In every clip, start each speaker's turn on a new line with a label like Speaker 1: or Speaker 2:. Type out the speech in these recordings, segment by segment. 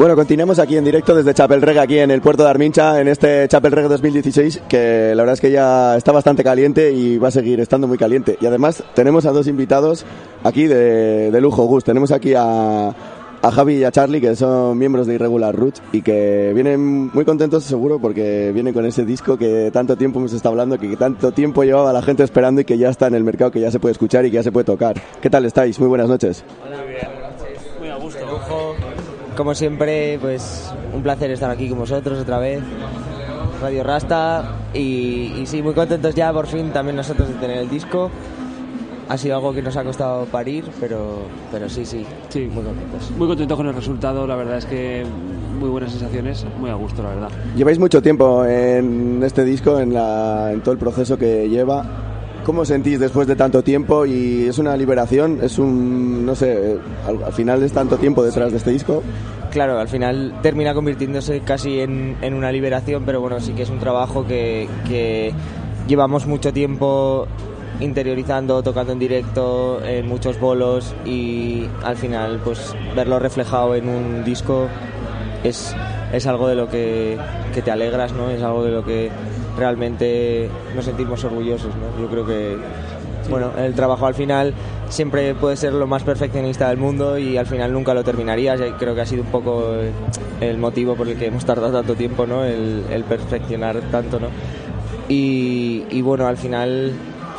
Speaker 1: Bueno, continuamos aquí en directo desde Chapel Reggae, aquí en el puerto de Armincha, en este Chapel Reggae 2016, que la verdad es que ya está bastante caliente y va a seguir estando muy caliente. Y además tenemos a dos invitados aquí de lujo, Gus. Tenemos aquí a Javi y a Charlie, que son miembros de Irregular Roots y que vienen muy contentos seguro porque vienen con ese disco que tanto tiempo hemos estado hablando, que tanto tiempo llevaba la gente esperando y que ya está en el mercado, que ya se puede escuchar y que ya se puede tocar. ¿Qué tal estáis? Muy buenas noches.
Speaker 2: Hola, muy bien. Muy a gusto.
Speaker 3: De lujo. Como siempre, pues un placer estar aquí con vosotros otra vez, Radio Rasta, y sí, muy contentos ya por fin también nosotros de tener el disco. Ha sido algo que nos ha costado parir, pero sí, muy contentos.
Speaker 2: Muy contentos con el resultado, la verdad es que muy buenas sensaciones, muy a gusto, la verdad.
Speaker 1: Lleváis mucho tiempo en este disco, en todo el proceso que lleva. ¿Cómo sentís después de tanto tiempo? Y es una liberación, es un, no sé, al final es tanto tiempo detrás de este disco.
Speaker 3: Claro, al final termina convirtiéndose casi en una liberación, pero bueno, sí que es un trabajo que llevamos mucho tiempo interiorizando, tocando en directo, en muchos bolos, y al final pues verlo reflejado en un disco es algo de lo que te alegras, ¿no? Es algo de lo que realmente nos sentimos orgullosos, ¿no? Yo creo que bueno, el trabajo al final siempre puede ser lo más perfeccionista del mundo y al final nunca lo terminarías, y creo que ha sido un poco el motivo por el que hemos tardado tanto tiempo, ¿no? El perfeccionar tanto, ¿no? Y bueno, al final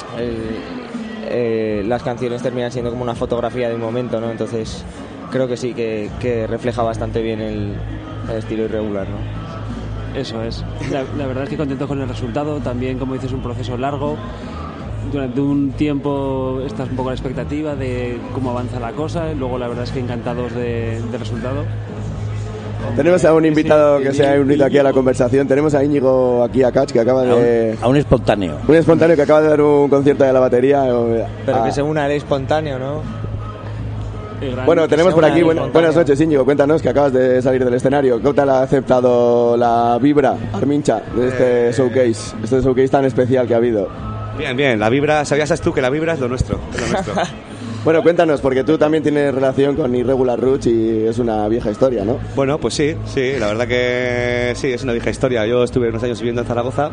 Speaker 3: las canciones terminan siendo como una fotografía de un momento, ¿no? Entonces creo que sí, que refleja bastante bien el estilo Irregular, ¿no?
Speaker 2: Eso es. La verdad es que contento con el resultado. También, como dices, un proceso largo. Durante un tiempo estás un poco a la expectativa de cómo avanza la cosa. Luego, la verdad es que encantados del resultado.
Speaker 1: Tenemos a un invitado que se ha unido aquí a la conversación. Tenemos a Íñigo aquí a Catch, que acaba de...
Speaker 4: A un espontáneo.
Speaker 1: Un espontáneo que acaba de dar un concierto de la batería.
Speaker 3: Pero que se una al espontáneo, ¿no?
Speaker 1: Bueno, tenemos por aquí, buenas noches, Íñigo, cuéntanos que acabas de salir del escenario. ¿Cómo te ha aceptado la vibra, Armincha, de este showcase tan especial que ha habido?
Speaker 5: Bien, la vibra, ¿sabías tú que la vibra es lo nuestro?
Speaker 1: Bueno, cuéntanos, porque tú también tienes relación con Irregular Roots y es una vieja historia, ¿no?
Speaker 5: Bueno, pues sí, la verdad que sí, es una vieja historia. Yo estuve unos años viviendo en Zaragoza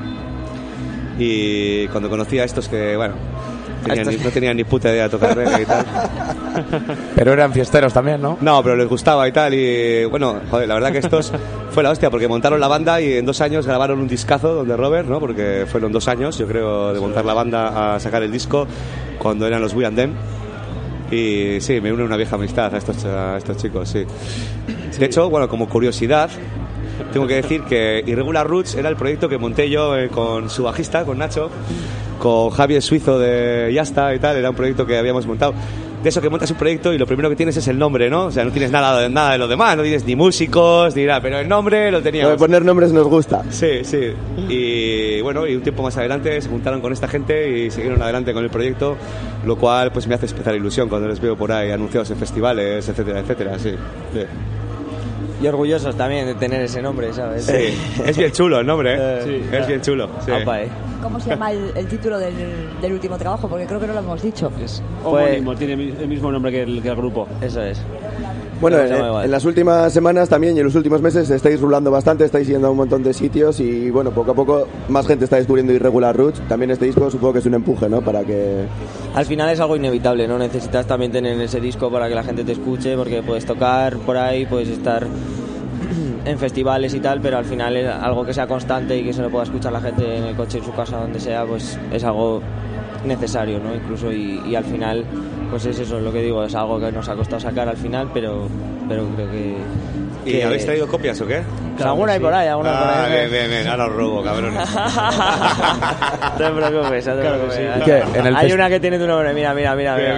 Speaker 5: y cuando conocí a estos que, bueno, no tenían ni puta idea de tocar reggae y tal.
Speaker 6: Pero eran fiesteros también, ¿no?
Speaker 5: No, pero les gustaba y tal. Y bueno, joder, la verdad que estos fue la hostia, porque montaron la banda y en 2 años grabaron un discazo donde Robert, ¿no? Porque fueron 2 años, yo creo, de montar la banda a sacar el disco cuando eran los We and Them. Y sí, me une una vieja amistad a estos chicos, sí. De hecho, bueno, como curiosidad, tengo que decir que Irregular Roots era el proyecto que monté yo con su bajista, con Nacho, con Javi el suizo de Yasta y tal. Era un proyecto que habíamos montado. De eso que montas un proyecto y lo primero que tienes es el nombre, ¿no? O sea, no tienes nada de lo demás, no tienes ni músicos ni nada, pero el nombre lo teníamos.
Speaker 1: Lo de poner nombres nos gusta.
Speaker 5: Sí. Y bueno, y un tiempo más adelante se juntaron con esta gente y siguieron adelante con el proyecto, lo cual pues me hace especial ilusión cuando les veo por ahí anunciados en festivales, etcétera, sí.
Speaker 3: Y orgullosos también de tener ese nombre, ¿sabes?
Speaker 5: Sí, es bien chulo el nombre, ¿eh? Sí, es bien chulo. Sí.
Speaker 7: ¿Cómo se llama el título del último trabajo? Porque creo que no lo hemos dicho.
Speaker 2: Es homónimo, tiene el mismo nombre que el grupo.
Speaker 3: Eso es.
Speaker 1: Bueno, en las últimas semanas también y en los últimos meses estáis rulando bastante, estáis yendo a un montón de sitios y bueno, poco a poco más gente está descubriendo Irregular Roots. También este disco supongo que es un empuje, ¿no? Para que...
Speaker 3: Al final es algo inevitable, ¿no? Necesitas también tener ese disco para que la gente te escuche, porque puedes tocar por ahí, puedes estar en festivales y tal, pero al final es algo que sea constante y que se lo pueda escuchar la gente en el coche, en su casa, donde sea, pues es algo necesario, ¿no? Incluso y al final pues es eso, lo que digo, es algo que nos ha costado sacar al final, pero creo que...
Speaker 5: ¿Y habéis traído copias o qué?
Speaker 3: Claro, alguna hay por ahí, alguna por ahí.
Speaker 5: Bien, ahora os robo, cabrones.
Speaker 3: No te preocupes,
Speaker 6: claro,
Speaker 3: hay una que tiene tu nombre, mira.
Speaker 5: Bien.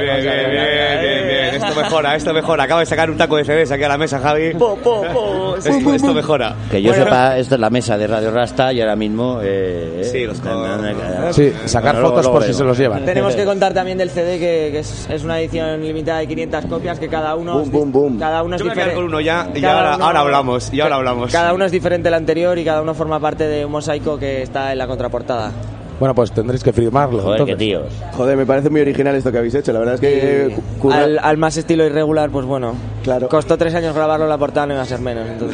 Speaker 5: Esto mejora. Acabo de sacar un taco de CDs aquí a la mesa, Javi. Esto mejora.
Speaker 4: Que yo sepa, esto es la mesa de Radio Rasta y ahora mismo...
Speaker 5: sí,
Speaker 6: sacar fotos por si se los llevan.
Speaker 3: Tenemos que contar también del CD, que es una edición limitada de 500 copias, que cada uno... Cada uno es
Speaker 5: diferente. Yo me voy a quedar con uno ya, y ahora hablamos.
Speaker 3: Cada uno es diferente del anterior y cada uno forma parte de un mosaico que está en la contraportada.
Speaker 6: Bueno, pues tendréis que firmarlo.
Speaker 4: Joder,
Speaker 6: entonces.
Speaker 4: qué tíos.
Speaker 1: Joder, me parece muy original esto que habéis hecho. La verdad es que
Speaker 3: al más estilo irregular, pues bueno,
Speaker 1: claro.
Speaker 3: Costó 3 años grabarlo, la portada no iba a ser menos, entonces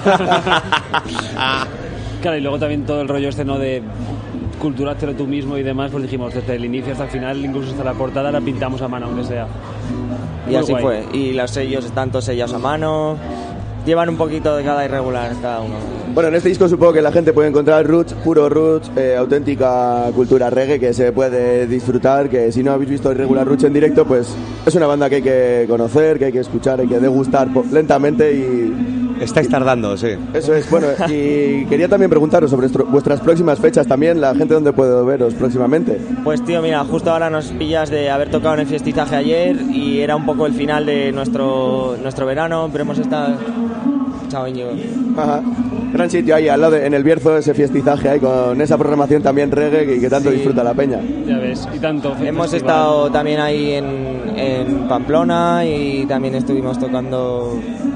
Speaker 2: Claro, y luego también todo el rollo este, ¿no? De culturártelo tú mismo y demás, pues dijimos desde el inicio hasta el final, incluso hasta la portada la pintamos a mano, aunque sea.
Speaker 3: y
Speaker 2: Muy
Speaker 3: así
Speaker 2: guay.
Speaker 3: fue. Y los sellos están todos sellados a mano, llevan un poquito de cada irregular cada uno.
Speaker 1: Bueno, en este disco supongo que la gente puede encontrar roots, puro roots, auténtica cultura reggae que se puede disfrutar, que si no habéis visto Irregular Roots en directo, pues es una banda que hay que conocer, que hay que escuchar, hay que degustar lentamente y...
Speaker 5: Estáis tardando, sí.
Speaker 1: Eso es, bueno, y quería también preguntaros sobre vuestras próximas fechas también, la gente donde puede veros próximamente.
Speaker 3: Pues tío, mira, justo ahora nos pillas de haber tocado en el fiestizaje ayer y era un poco el final de nuestro verano, pero hemos estado... Chao, Íñigo.
Speaker 1: Ajá. Gran sitio ahí al lado, en el Bierzo, ese fiestizaje ahí con esa programación también reggae y que tanto
Speaker 3: Sí.
Speaker 1: disfruta la peña.
Speaker 2: Ya ves, y tanto.
Speaker 3: Hemos
Speaker 2: festival.
Speaker 3: estado también ahí en Pamplona y también estuvimos tocando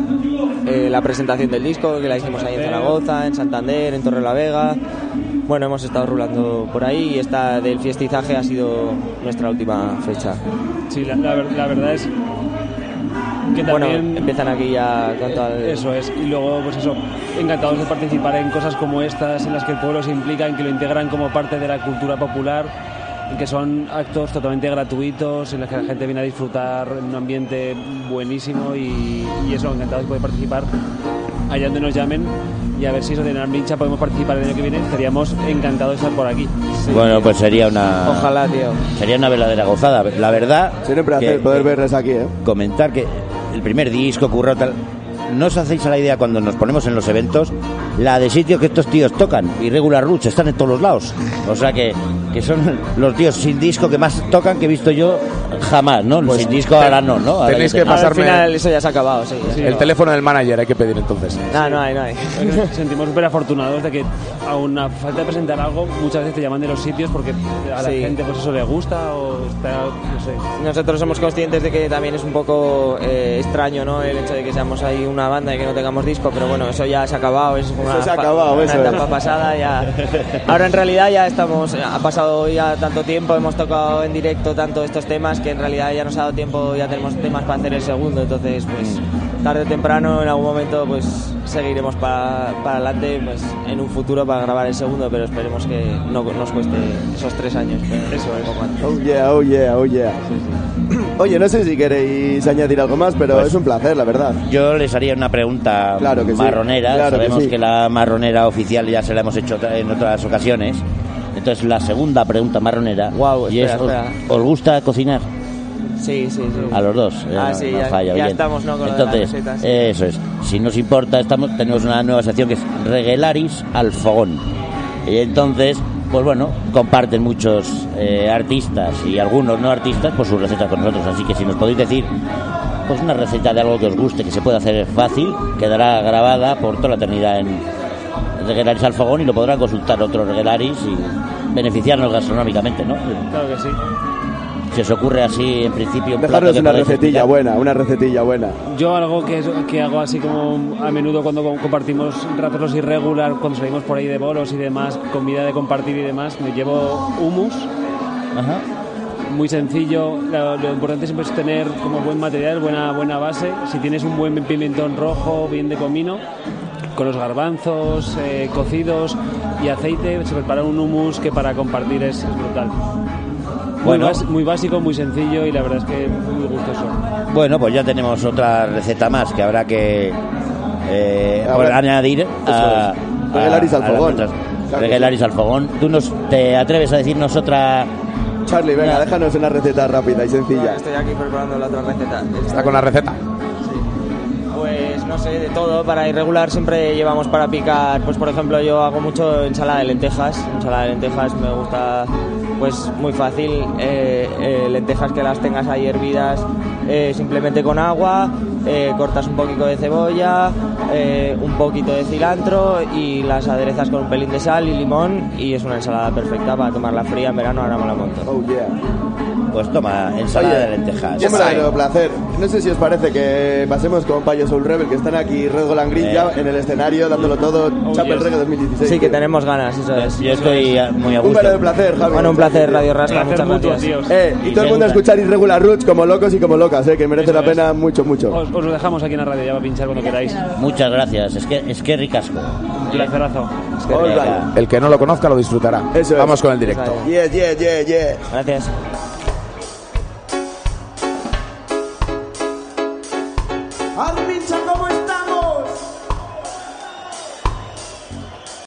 Speaker 3: la presentación del disco, que la hicimos ahí en Zaragoza, en Santander, en Torrelavega. Bueno, hemos estado rulando por ahí y esta del fiestizaje ha sido nuestra última fecha.
Speaker 2: Sí, la verdad es que
Speaker 3: Bueno,
Speaker 2: también...
Speaker 3: empiezan aquí ya con todo el...
Speaker 2: Eso es, y luego pues eso, encantados de participar en cosas como estas en las que el pueblo se implica, en que lo integran como parte de la cultura popular, en que son actos totalmente gratuitos, en los que la gente viene a disfrutar en un ambiente buenísimo y eso, encantados de poder participar allá donde nos llamen y a ver si eso de Narmincha podemos participar el año que viene, estaríamos encantados de estar por aquí.
Speaker 3: Sí.
Speaker 4: Bueno, pues sería una...
Speaker 3: Ojalá, tío.
Speaker 4: Sería una verdadera gozada. La verdad...
Speaker 1: Sería un placer
Speaker 4: que-
Speaker 1: poder verles aquí, ¿eh?
Speaker 4: Comentar que el primer disco, curro tal... No os hacéis a la idea cuando nos ponemos en los eventos la de sitios que estos tíos tocan. Irregular Roots están en todos los lados. O sea que son los tíos sin disco que más tocan que he visto yo jamás, ¿no?
Speaker 6: Pues
Speaker 4: sin disco ahora no, ¿no? Ahora
Speaker 6: tenéis
Speaker 4: ya
Speaker 6: que
Speaker 4: tenemos.
Speaker 3: Al
Speaker 6: pasarme
Speaker 3: final eso ya se ha acabado, sí.
Speaker 6: el teléfono del manager, hay que pedir entonces.
Speaker 3: No hay.
Speaker 2: Nos sentimos súper afortunados de que aún a falta de presentar algo, muchas veces te llaman de los sitios porque a la
Speaker 3: Sí.
Speaker 2: gente pues eso le gusta o está, no sé.
Speaker 3: Nosotros somos conscientes de que también es un poco extraño, ¿no? El hecho de que seamos ahí una banda y que no tengamos disco, pero bueno, eso ya se ha acabado, es una,
Speaker 1: Eso se ha acabado,
Speaker 3: una
Speaker 1: eso
Speaker 3: etapa
Speaker 1: es.
Speaker 3: pasada ya. Ahora en realidad ya estamos, ha pasado ya tanto tiempo, hemos tocado en directo tanto estos temas que en realidad ya nos ha dado tiempo, ya tenemos temas para hacer el segundo, entonces pues tarde o temprano en algún momento pues seguiremos para adelante pues en un futuro para grabar el segundo, pero esperemos que no nos cueste esos 3 años. Eso es. Poco antes.
Speaker 1: Oh yeah, oh yeah, oh yeah. Oye, no sé si queréis añadir algo más, pero
Speaker 4: Pues-
Speaker 1: es un placer, la verdad.
Speaker 4: Yo les haría una pregunta
Speaker 1: Claro que sí,
Speaker 4: marronera.
Speaker 1: claro que
Speaker 4: Sabemos
Speaker 1: sí.
Speaker 4: que la marronera oficial ya se la hemos hecho en otras ocasiones. Entonces la segunda pregunta marronera.
Speaker 3: Guau,
Speaker 4: y
Speaker 3: espera,
Speaker 4: es,
Speaker 3: espera.
Speaker 4: ¿os gusta cocinar?
Speaker 3: Sí.
Speaker 4: A los dos.
Speaker 3: Sí,
Speaker 4: no
Speaker 3: ya
Speaker 4: falla bien.
Speaker 3: estamos, ¿no? Con lo de las
Speaker 4: Entonces,
Speaker 3: recetas, sí.
Speaker 4: eso es. Si nos importa, tenemos una nueva sección que es Reguelaris al fogón. Y entonces, pues bueno, comparten muchos artistas y algunos no artistas por sus recetas con nosotros. Así que si nos podéis decir pues una receta de algo que os guste, que se pueda hacer fácil, quedará grabada por toda la eternidad en Reguelaris al fogón y lo podrán consultar otros Reguelaris y beneficiarnos gastronómicamente, ¿no?
Speaker 2: Claro que sí.
Speaker 4: Si os ocurre así, en principio, un plato
Speaker 1: Dejarnos
Speaker 4: que
Speaker 1: una
Speaker 4: podáis
Speaker 1: recetilla
Speaker 4: explicar.
Speaker 1: buena, una recetilla buena.
Speaker 2: Yo algo que hago así como a menudo cuando compartimos ratos los irregular, cuando salimos por ahí de bolos y demás, comida de compartir y demás, me llevo hummus,
Speaker 4: Ajá.
Speaker 2: muy sencillo. Lo importante siempre es tener como buen material, buena base. Si tienes un buen pimentón rojo, bien de comino, con los garbanzos cocidos y aceite, se prepara un hummus que para compartir es brutal.
Speaker 4: Bueno.
Speaker 2: Muy básico, muy sencillo y la verdad es que muy gustoso.
Speaker 4: Bueno, pues ya tenemos otra receta más que habrá que añadir a
Speaker 1: Reguelaris al fogón.
Speaker 4: nuestras-
Speaker 1: Claro que
Speaker 4: Reguelaris al fogón. ¿Tú te atreves a decirnos otra?
Speaker 1: Charlie, venga, déjanos una receta rápida y sencilla.
Speaker 3: Estoy aquí preparando la otra receta.
Speaker 6: Está con la receta.
Speaker 3: Pues no sé, de todo. Para irregular siempre llevamos para picar, pues por ejemplo yo hago mucho ensalada de lentejas. Ensalada de lentejas me gusta, pues muy fácil. Lentejas que las tengas ahí hervidas simplemente con agua. cortas un poquito de cebolla, un poquito de cilantro y las aderezas con un pelín de sal y limón y es una ensalada perfecta para tomarla fría en verano, ahora me la monto.
Speaker 1: Oh yeah.
Speaker 4: Pues toma, ensalada de lentejas.
Speaker 1: Un verdadero placer. No sé si os parece que pasemos con Payo Soul Rebel, que están aquí Red Gold and Green ya en el escenario, dándolo todo, Chapel Reggae 2016.
Speaker 3: Sí, que tenemos ganas, eso es.
Speaker 4: Yo estoy muy a
Speaker 1: Un
Speaker 4: gusto.
Speaker 1: verdadero placer, Javi.
Speaker 3: Bueno, un placer, Radio Rasca, muchas gracias.
Speaker 1: Y todo el mundo a escuchar Irregular Roots como locos y como locas, que merece la pena mucho.
Speaker 2: Os lo dejamos aquí en la radio, ya va a pinchar cuando queráis.
Speaker 4: Muchas gracias, es que ricasco.
Speaker 2: Un placerazo.
Speaker 6: El que no lo conozca lo disfrutará.
Speaker 1: Eso es.
Speaker 6: Vamos con el directo.
Speaker 1: Yeah.
Speaker 3: Gracias.
Speaker 8: Armincha, ¿cómo